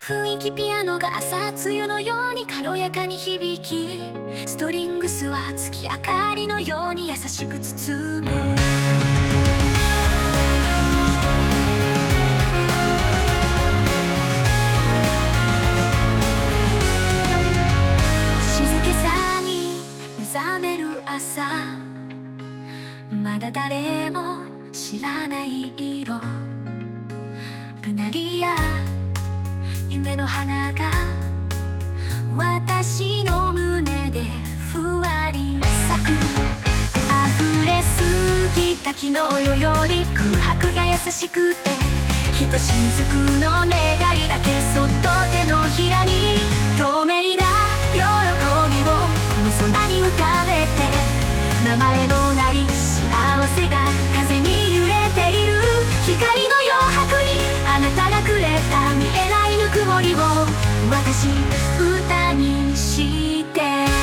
雰囲気ピアノが朝露のように軽やかに響き、ストリングスは月明かりのように優しく包む。静けさに目覚める朝、まだ誰も知らない色、うなぎや夢の花が私の胸でふわり咲く。溢れすぎた昨日より空白が優しくて、ひとしずくの願いだけそっと手のひらに透明な喜びをこの空に浮かべて、名前のない幸せが風に揺れている。光の余白にあなたがくれた見えないぬくもりを私歌にして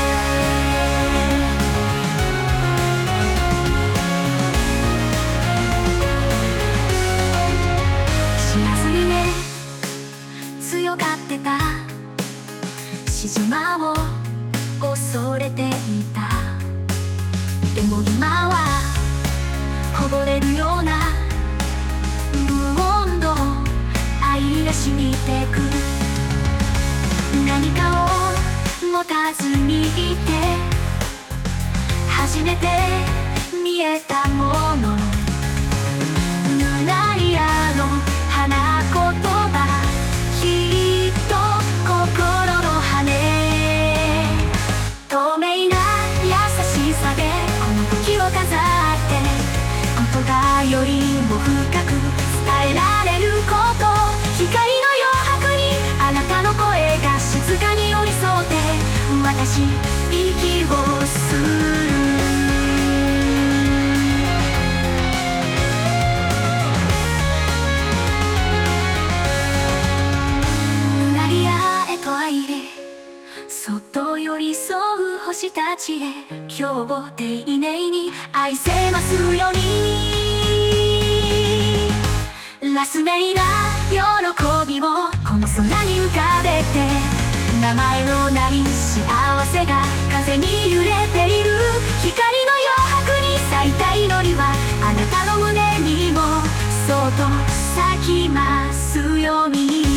知らずにね、強がってた獅子舞を恐れていた。でも今はこぼれるような無音の愛が染みてく。何かを持たずにいて初めて見えたもの、ルナリアの花言葉、きっと心の羽。透明な優しさでこの時を飾って、言葉よりも深く伝えられること。光の余白にあなたの声が静かに寄り添って、私息をする。ルナリアへと入り、そっと寄り添う星たちへ、今日を丁寧に愛せますように。ラスメイな喜びをこの空に浮かべて、名前のない幸せが風に揺れている。光の余白に咲いた祈りはあなたの胸にもそっと咲きますように。